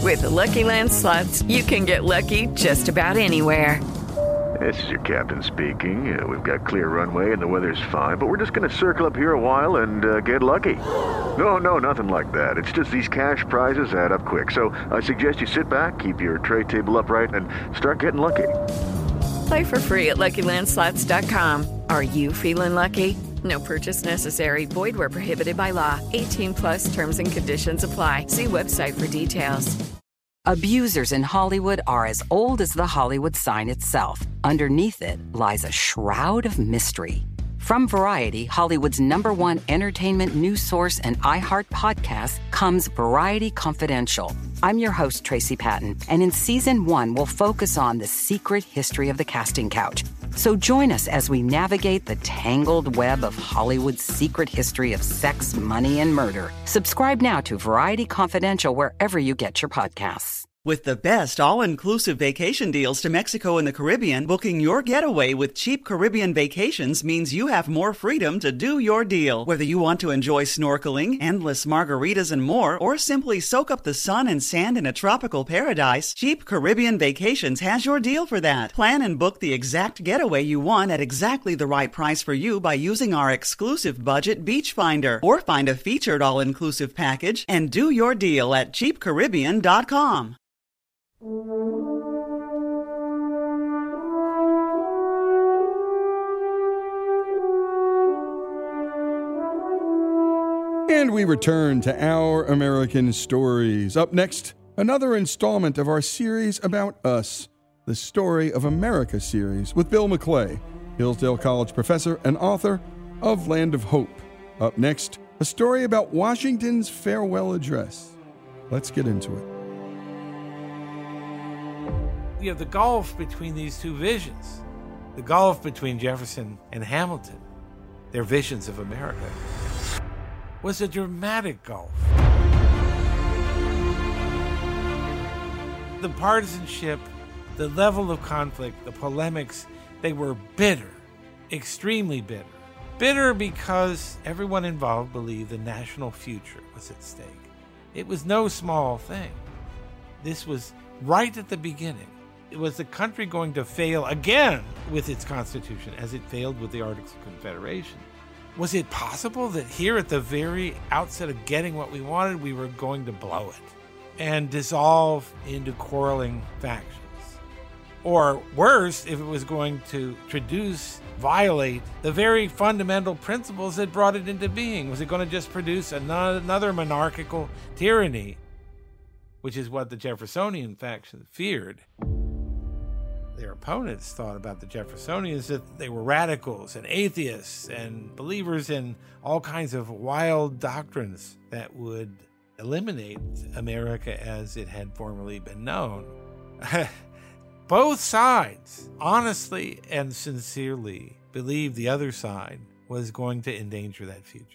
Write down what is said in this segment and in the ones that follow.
With the Lucky Land Slots, you can get lucky just about anywhere. This is your captain speaking. We've got clear runway and the weather's fine, but we're just going to circle up here a while and get lucky. No, nothing like that. It's just these cash prizes add up quick. So I suggest you sit back, keep your tray table upright, and start getting lucky. Play for free at LuckyLandSlots.com. Are you feeling lucky? No purchase necessary. Void where prohibited by law. 18+ terms and conditions apply. See website for details. Abusers in Hollywood are as old as the Hollywood sign itself. Underneath it lies a shroud of mystery. From Variety, Hollywood's #1 entertainment news source and iHeart podcast, comes Variety Confidential. I'm your host, Tracy Patton, and in Season 1, we'll focus on the secret history of the casting couch. So join us as we navigate the tangled web of Hollywood's secret history of sex, money, and murder. Subscribe now to Variety Confidential wherever you get your podcasts. With the best all-inclusive vacation deals to Mexico and the Caribbean, booking your getaway with Cheap Caribbean Vacations means you have more freedom to do your deal. Whether you want to enjoy snorkeling, endless margaritas, and more, or simply soak up the sun and sand in a tropical paradise, Cheap Caribbean Vacations has your deal for that. Plan and book the exact getaway you want at exactly the right price for you by using our exclusive budget Beach Finder, or find a featured all-inclusive package and do your deal at cheapcaribbean.com. And we return to Our American Stories. Up next, another installment of our series about us, the Story of America series with Bill McClay, Hillsdale College professor and author of Land of Hope. Up next, a story about Washington's farewell address. Let's get into it. You have the gulf between these two visions, the gulf between Jefferson and Hamilton, their visions of America, was a dramatic gulf. The partisanship, the level of conflict, the polemics, they were bitter, extremely bitter. Bitter because everyone involved believed the national future was at stake. It was no small thing. This was right at the beginning. It was the country going to fail again with its Constitution as it failed with the Articles of Confederation. Was it possible that here at the very outset of getting what we wanted, we were going to blow it and dissolve into quarreling factions? Or worse, if it was going to violate the very fundamental principles that brought it into being? Was it going to just produce another monarchical tyranny, which is what the Jeffersonian faction feared? Their opponents thought about the Jeffersonians that they were radicals and atheists and believers in all kinds of wild doctrines that would eliminate America as it had formerly been known. Both sides, honestly and sincerely, believed the other side was going to endanger that future.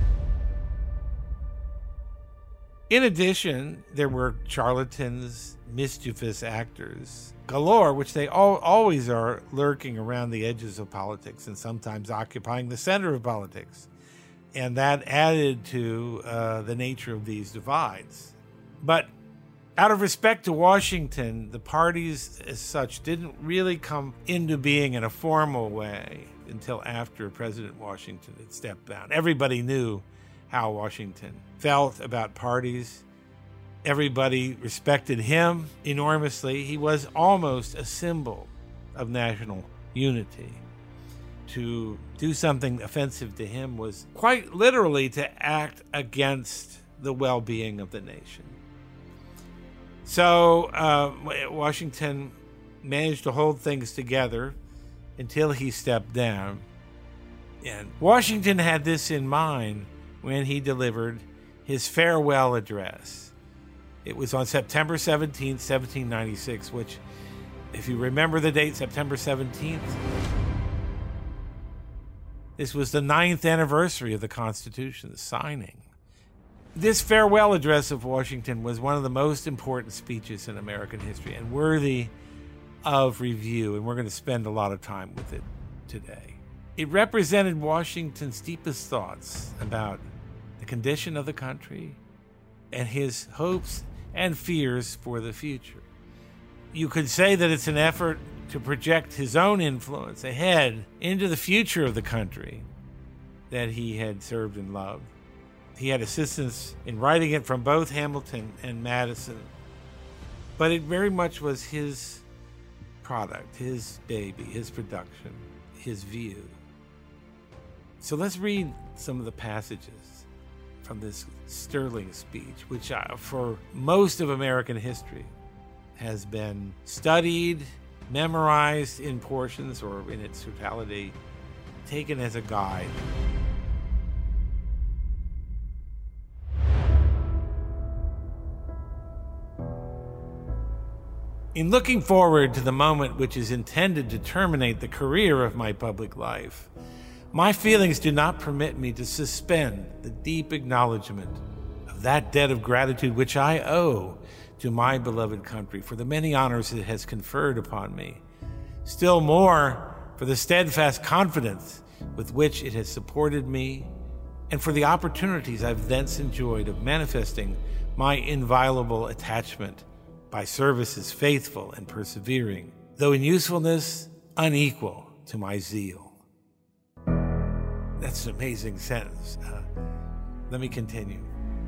In addition, there were charlatans, mischievous actors galore, which they always are, lurking around the edges of politics and sometimes occupying the center of politics. And that added to the nature of these divides. But out of respect to Washington, the parties as such didn't really come into being in a formal way until after President Washington had stepped down. Everybody knew how Washington felt about parties. Everybody respected him enormously. He was almost a symbol of national unity. To do something offensive to him was quite literally to act against the well-being of the nation. So Washington managed to hold things together until he stepped down. And Washington had this in mind when he delivered his farewell address. It was on September 17th, 1796, which, if you remember the date, September 17th, this was the 9th anniversary of the Constitution, the signing. This farewell address of Washington was one of the most important speeches in American history and worthy of review, and we're going to spend a lot of time with it today. It represented Washington's deepest thoughts about the condition of the country and his hopes and fears for the future. You could say that it's an effort to project his own influence ahead into the future of the country that he had served and loved. He had assistance in writing it from both Hamilton and Madison, but it very much was his product, his baby, his production, his view. So let's read some of the passages from this sterling speech, which for most of American history has been studied, memorized in portions or in its totality, taken as a guide. In looking forward to the moment which is intended to terminate the career of my public life, my feelings do not permit me to suspend the deep acknowledgement of that debt of gratitude which I owe to my beloved country for the many honors it has conferred upon me, still more for the steadfast confidence with which it has supported me, and for the opportunities I've thence enjoyed of manifesting my inviolable attachment by services faithful and persevering, though in usefulness unequal to my zeal. That's an amazing sentence. Let me continue.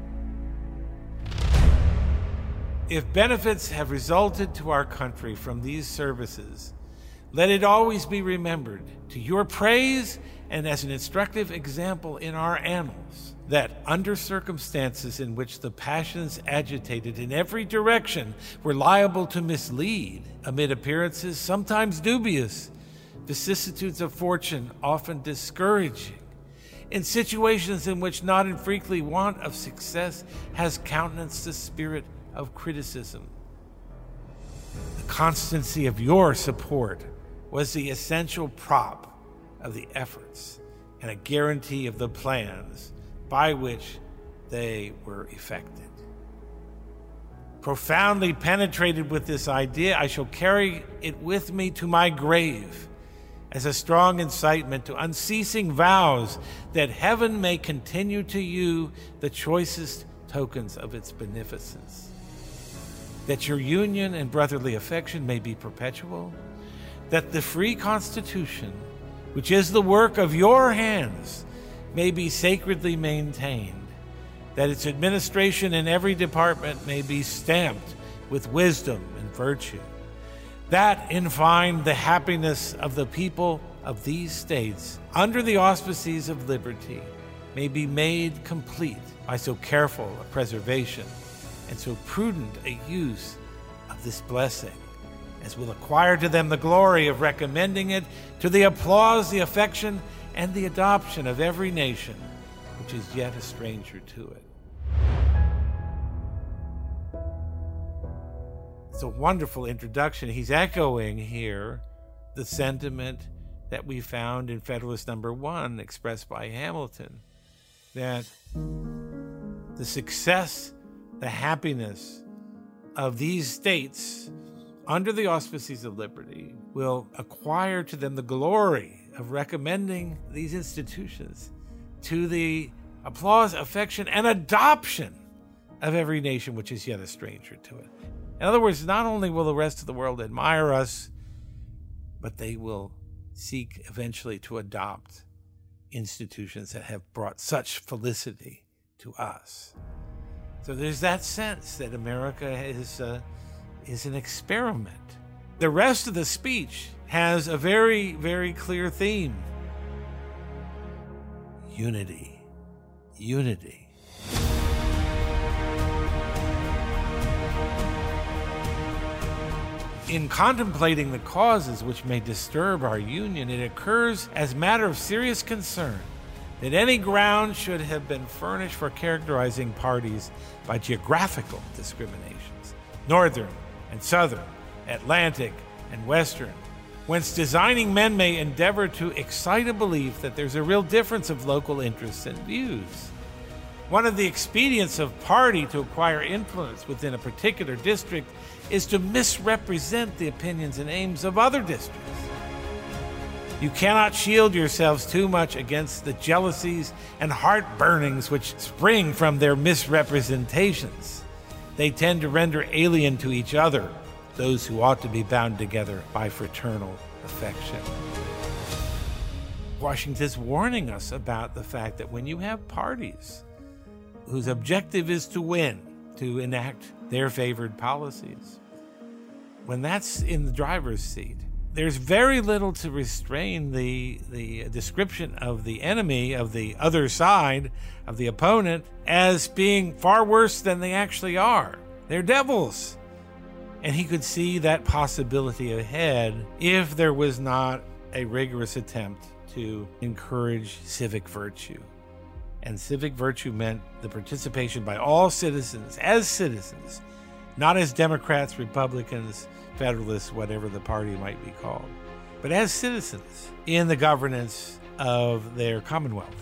If benefits have resulted to our country from these services, let it always be remembered to your praise and as an instructive example in our annals, that under circumstances in which the passions agitated in every direction were liable to mislead, amid appearances sometimes dubious, vicissitudes of fortune often discouraging, in situations in which not infrequently want of success has countenanced the spirit of criticism, the constancy of your support was the essential prop of the efforts and a guarantee of the plans by which they were effected. Profoundly penetrated with this idea, I shall carry it with me to my grave as a strong incitement to unceasing vows that heaven may continue to you the choicest tokens of its beneficence, that your union and brotherly affection may be perpetual, that the free Constitution, which is the work of your hands, may be sacredly maintained, that its administration in every department may be stamped with wisdom and virtue, that, in fine, the happiness of the people of these states, under the auspices of liberty, may be made complete by so careful a preservation and so prudent a use of this blessing, as will acquire to them the glory of recommending it to the applause, the affection, and the adoption of every nation which is yet a stranger to it. It's a wonderful introduction. He's echoing here the sentiment that we found in Federalist Number 1, expressed by Hamilton, that the success, the happiness of these states under the auspices of liberty will acquire to them the glory of recommending these institutions to the applause, affection, and adoption of every nation which is yet a stranger to it. In other words, not only will the rest of the world admire us, but they will seek eventually to adopt institutions that have brought such felicity to us. So there's that sense that America is an experiment. The rest of the speech has a very, very clear theme. Unity. Unity. In contemplating the causes which may disturb our union, it occurs as matter of serious concern that any ground should have been furnished for characterizing parties by geographical discriminations, northern and southern, Atlantic and western, whence designing men may endeavor to excite a belief that there's a real difference of local interests and views. One of the expedients of party to acquire influence within a particular district is to misrepresent the opinions and aims of other districts. You cannot shield yourselves too much against the jealousies and heartburnings which spring from their misrepresentations. they tend to render alien to each other those who ought to be bound together by fraternal affection. Washington's warning us about the fact that when you have parties whose objective is to win, to enact their favored policies, when that's in the driver's seat, there's very little to restrain the description of the enemy, of the other side, of the opponent, as being far worse than they actually are. They're devils. And he could see that possibility ahead if there was not a rigorous attempt to encourage civic virtue. And civic virtue meant the participation by all citizens, as citizens, not as Democrats, Republicans, Federalists, whatever the party might be called, but as citizens in the governance of their Commonwealth.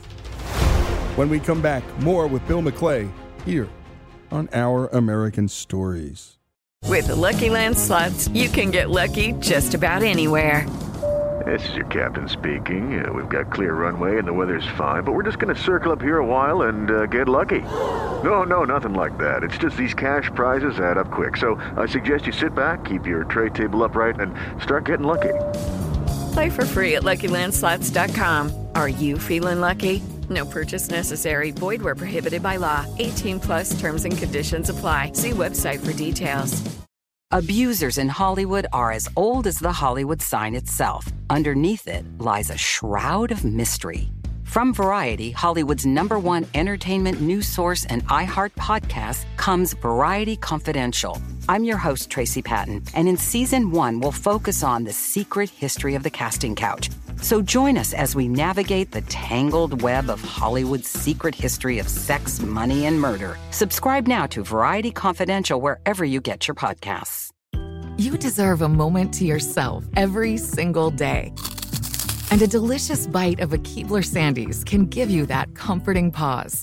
When we come back, more with Bill McClay here on Our American Stories. With the Lucky Land Slots, you can get lucky just about anywhere. This is your captain speaking. We've got clear runway and the weather's fine, but we're just going to circle up here a while and get lucky. No, nothing like that. It's just these cash prizes add up quick. So I suggest you sit back, keep your tray table upright, and start getting lucky. Play for free at LuckyLandSlots.com. Are you feeling lucky? No purchase necessary. Void where prohibited by law. 18+ terms and conditions apply. See website for details. Abusers in Hollywood are as old as the Hollywood sign itself. Underneath it lies a shroud of mystery. From Variety, Hollywood's #1 entertainment news source and iHeart podcast, comes Variety Confidential. I'm your host, Tracy Patton, and in Season 1, we'll focus on the secret history of the casting couch. So join us as we navigate the tangled web of Hollywood's secret history of sex, money, and murder. Subscribe now to Variety Confidential wherever you get your podcasts. You deserve a moment to yourself every single day. And a delicious bite of a Keebler Sandies can give you that comforting pause.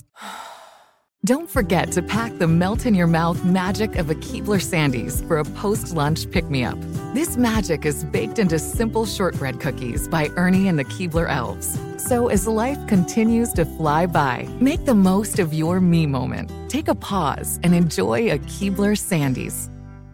Don't forget to pack the melt-in-your-mouth magic of a Keebler Sandies for a post-lunch pick-me-up. This magic is baked into simple shortbread cookies by Ernie and the Keebler Elves. So as life continues to fly by, make the most of your me moment. Take a pause and enjoy a Keebler Sandies.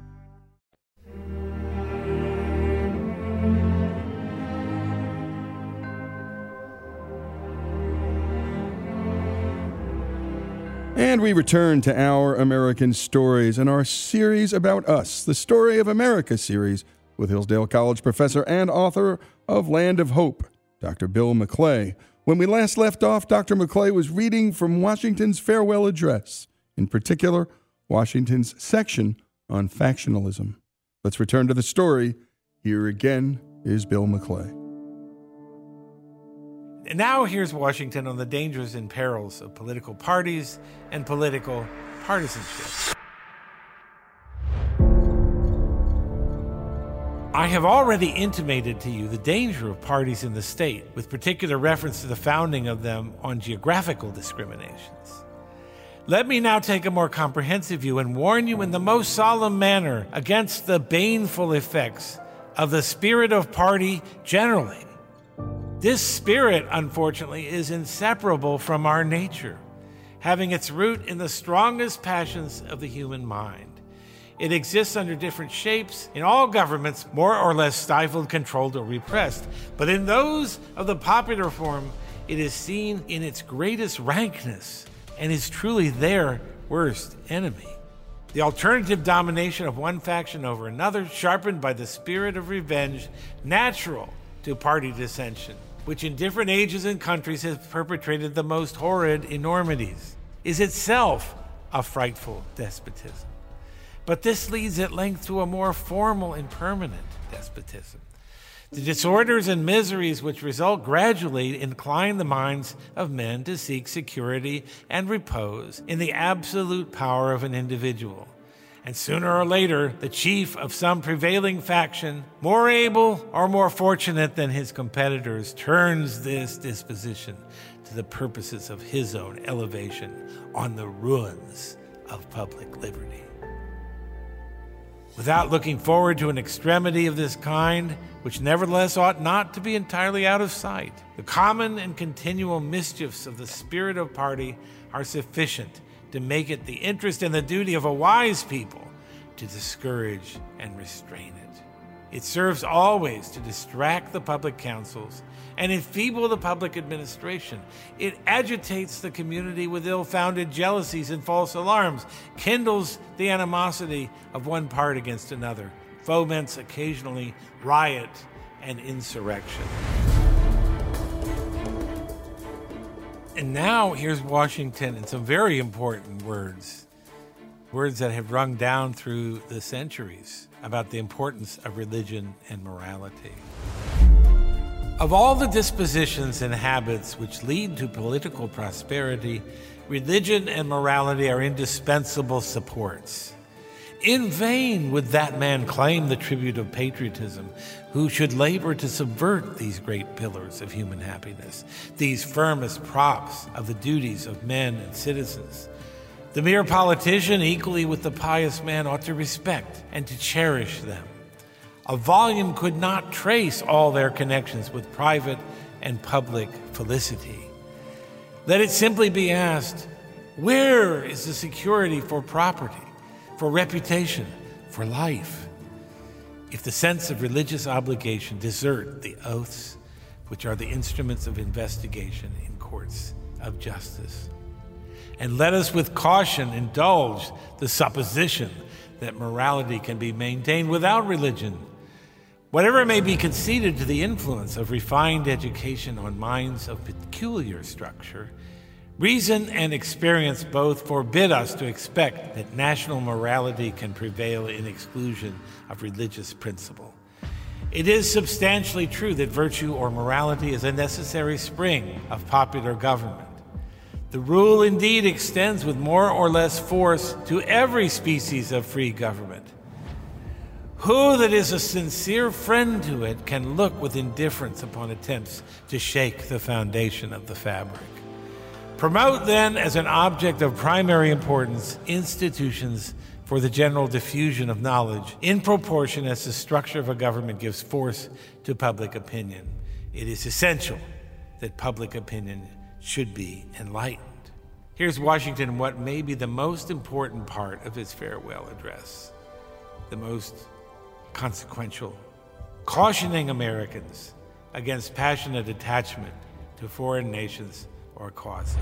And we return to Our American Stories and our series about us, the Story of America series, with Hillsdale College professor and author of Land of Hope, Dr. Bill McClay. When we last left off, Dr. McClay was reading from Washington's farewell address, in particular, Washington's section on factionalism. Let's return to the story. Here again is Bill McClay. And now here's Washington on the dangers and perils of political parties and political partisanship. I have already intimated to you the danger of parties in the state, with particular reference to the founding of them on geographical discriminations. Let me now take a more comprehensive view and warn you in the most solemn manner against the baneful effects of the spirit of party generally. This spirit, unfortunately, is inseparable from our nature, having its root in the strongest passions of the human mind. It exists under different shapes in all governments, more or less stifled, controlled, or repressed. But in those of the popular form, it is seen in its greatest rankness and is truly their worst enemy. The alternative domination of one faction over another, sharpened by the spirit of revenge, natural to party dissension, which in different ages and countries has perpetrated the most horrid enormities, is itself a frightful despotism. But this leads at length to a more formal and permanent despotism. The disorders and miseries which result gradually incline the minds of men to seek security and repose in the absolute power of an individual. And sooner or later, the chief of some prevailing faction, more able or more fortunate than his competitors, turns this disposition to the purposes of his own elevation on the ruins of public liberty. Without looking forward to an extremity of this kind, which nevertheless ought not to be entirely out of sight, the common and continual mischiefs of the spirit of party are sufficient to make it the interest and the duty of a wise people to discourage and restrain it. It serves always to distract the public councils and enfeeble the public administration. It agitates the community with ill-founded jealousies and false alarms, kindles the animosity of one part against another, foments occasionally riot and insurrection. And now here's Washington in some very important words that have rung down through the centuries about the importance of religion and morality. Of all the dispositions and habits which lead to political prosperity, religion and morality are indispensable supports. In vain would that man claim the tribute of patriotism who should labor to subvert these great pillars of human happiness, these firmest props of the duties of men and citizens. The mere politician, equally with the pious man, ought to respect and to cherish them. A volume could not trace all their connections with private and public felicity. Let it simply be asked, where is the security for property, for reputation, for life? If the sense of religious obligation desert the oaths, which are the instruments of investigation in courts of justice. And let us with caution indulge the supposition that morality can be maintained without religion. Whatever may be conceded to the influence of refined education on minds of peculiar structure, reason and experience both forbid us to expect that national morality can prevail in exclusion of religious principle. It is substantially true that virtue or morality is a necessary spring of popular government. The rule indeed extends with more or less force to every species of free government. Who that is a sincere friend to it can look with indifference upon attempts to shake the foundation of the fabric? Promote, then, as an object of primary importance, institutions for the general diffusion of knowledge in proportion as the structure of a government gives force to public opinion. It is essential that public opinion should be enlightened. Here's Washington in what may be the most important part of his farewell address, the most consequential, cautioning Americans against passionate attachment to foreign nations or causes.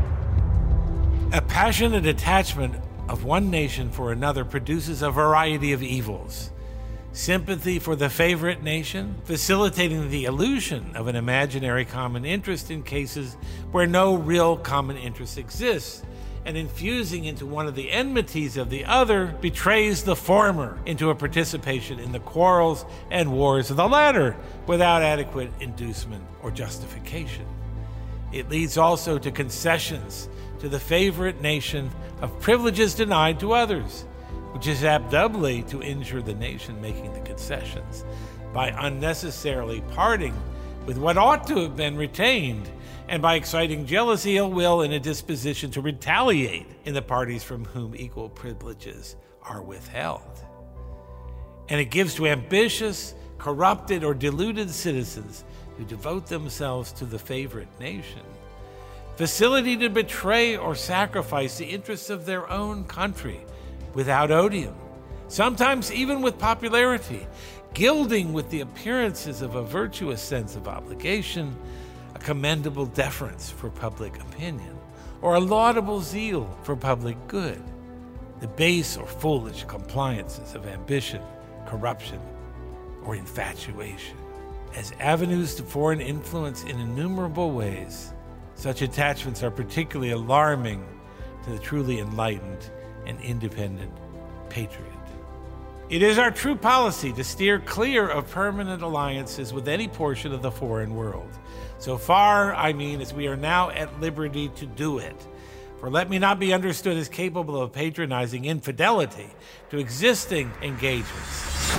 A passionate attachment of one nation for another produces a variety of evils. Sympathy for the favorite nation, facilitating the illusion of an imaginary common interest in cases where no real common interest exists, and infusing into one of the enmities of the other betrays the former into a participation in the quarrels and wars of the latter without adequate inducement or justification. It leads also to concessions to the favorite nation of privileges denied to others, which is apt doubly to injure the nation making the concessions by unnecessarily parting with what ought to have been retained, and by exciting jealousy, ill will, and a disposition to retaliate in the parties from whom equal privileges are withheld. And it gives to ambitious, corrupted, or deluded citizens who devote themselves to the favorite nation facility to betray or sacrifice the interests of their own country without odium, sometimes even with popularity, gilding with the appearances of a virtuous sense of obligation, a commendable deference for public opinion, or a laudable zeal for public good, the base or foolish compliances of ambition, corruption, or infatuation. As avenues to foreign influence in innumerable ways, such attachments are particularly alarming to the truly enlightened and independent patriot. It is our true policy to steer clear of permanent alliances with any portion of the foreign world. So far, as we are now at liberty to do it. For let me not be understood as capable of patronizing infidelity to existing engagements.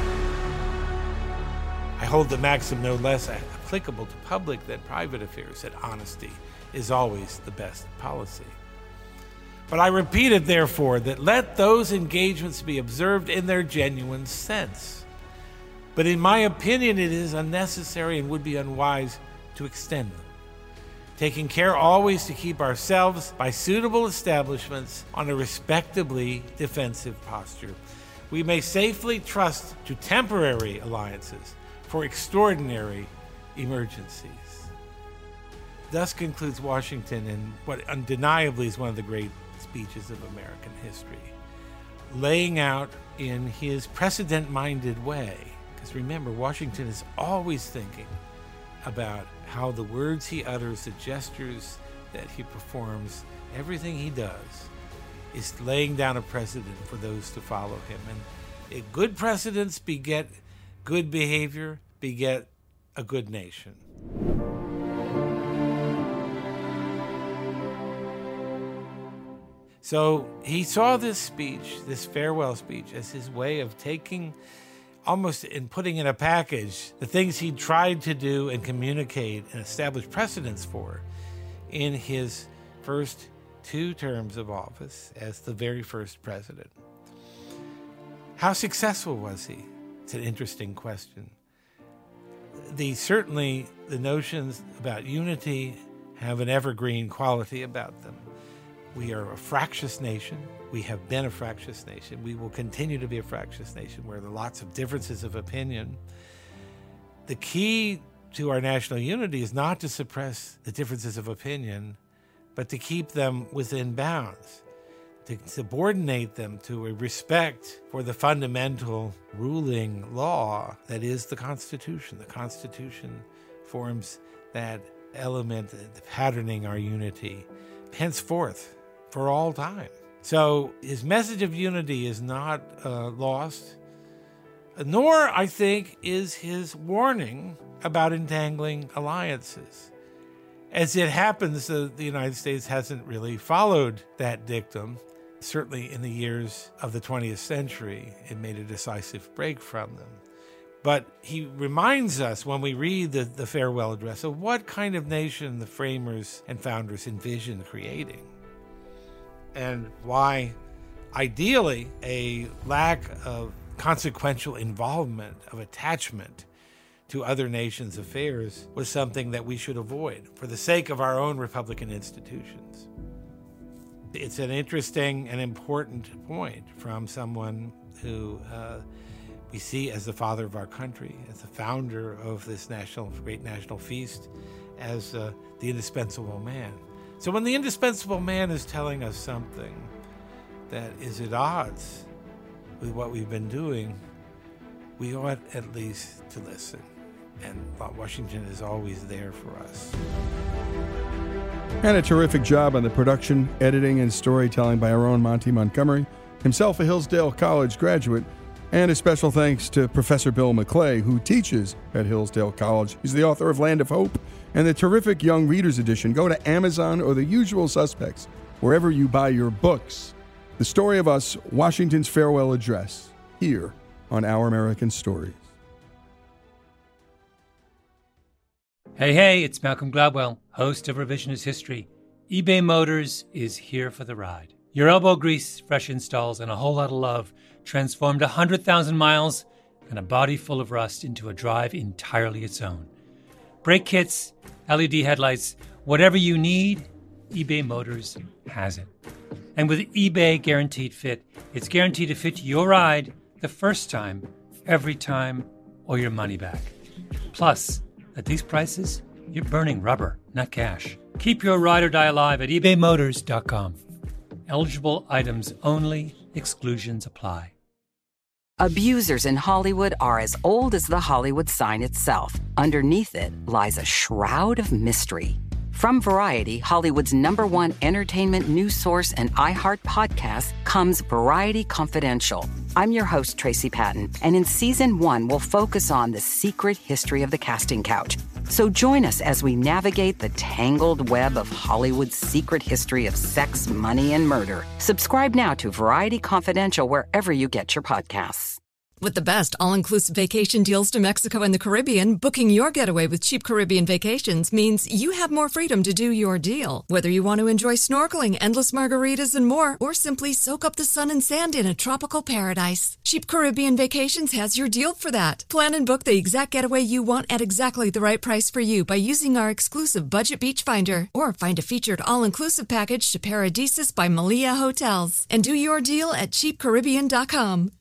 I hold the maxim no less applicable to public than private affairs, that honesty is always the best policy. But I repeat it, therefore, that let those engagements be observed in their genuine sense. But in my opinion, it is unnecessary and would be unwise to extend them. taking care always to keep ourselves by suitable establishments on a respectably defensive posture. We may safely trust to temporary alliances for extraordinary emergencies. Thus concludes Washington in what undeniably is one of the great speeches of American history, laying out in his precedent-minded way, because remember, Washington is always thinking about how the words he utters, the gestures that he performs, everything he does is laying down a precedent for those to follow him. And good precedents beget good behavior, beget a good nation. So he saw this speech, this farewell speech, as his way of taking, almost in putting in a package, the things he tried to do and communicate and establish precedents for in his first 2 terms of office as the very first president. How successful was he? It's an interesting question. Certainly the notions about unity have an evergreen quality about them. We are a fractious nation. We have been a fractious nation. We will continue to be a fractious nation where there are lots of differences of opinion. The key to our national unity is not to suppress the differences of opinion, but to keep them within bounds, to subordinate them to a respect for the fundamental ruling law that is the Constitution. The Constitution forms that element, patterning our unity, henceforth, for all time. So his message of unity is not lost, nor, I think, is his warning about entangling alliances. As it happens, the United States hasn't really followed that dictum. Certainly in the years of the 20th century, it made a decisive break from them. But he reminds us when we read the farewell address of what kind of nation the framers and founders envisioned creating, and why, ideally, a lack of consequential involvement, of attachment to other nations' affairs was something that we should avoid for the sake of our own Republican institutions. It's an interesting and important point from someone who we see as the father of our country, as the founder of this great national feast, as the indispensable man. So when the indispensable man is telling us something that is at odds with what we've been doing, we ought at least to listen. And Washington is always there for us. And a terrific job on the production, editing, and storytelling by our own Monty Montgomery, himself a Hillsdale College graduate. And a special thanks to Professor Bill McClay, who teaches at Hillsdale College. He's the author of Land of Hope and the terrific Young Readers Edition. Go to Amazon or the usual suspects, wherever you buy your books. The story of us, Washington's farewell address, here on Our American Stories. Hey, it's Malcolm Gladwell, host of Revisionist History. eBay Motors is here for the ride. Your elbow grease, fresh installs, and a whole lot of love transformed 100,000 miles and a body full of rust into a drive entirely its own. Brake kits, LED headlights, whatever you need, eBay Motors has it. And with eBay Guaranteed Fit, it's guaranteed to fit your ride the first time, every time, or your money back. Plus, at these prices, you're burning rubber, not cash. Keep your ride or die alive at ebaymotors.com. Eligible items only. Exclusions apply. Abusers in Hollywood are as old as the Hollywood sign itself. Underneath it lies a shroud of mystery. From Variety, Hollywood's #1 entertainment news source and iHeart podcast, comes Variety Confidential. I'm your host, Tracy Patton, and in Season 1, we'll focus on the secret history of the casting couch. So join us as we navigate the tangled web of Hollywood's secret history of sex, money, and murder. Subscribe now to Variety Confidential wherever you get your podcasts. With the best all-inclusive vacation deals to Mexico and the Caribbean, booking your getaway with Cheap Caribbean Vacations means you have more freedom to do your deal. Whether you want to enjoy snorkeling, endless margaritas, and more, or simply soak up the sun and sand in a tropical paradise, Cheap Caribbean Vacations has your deal for that. Plan and book the exact getaway you want at exactly the right price for you by using our exclusive Budget Beach Finder, or find a featured all-inclusive package to Paradisus by Malia Hotels, and do your deal at cheapcaribbean.com.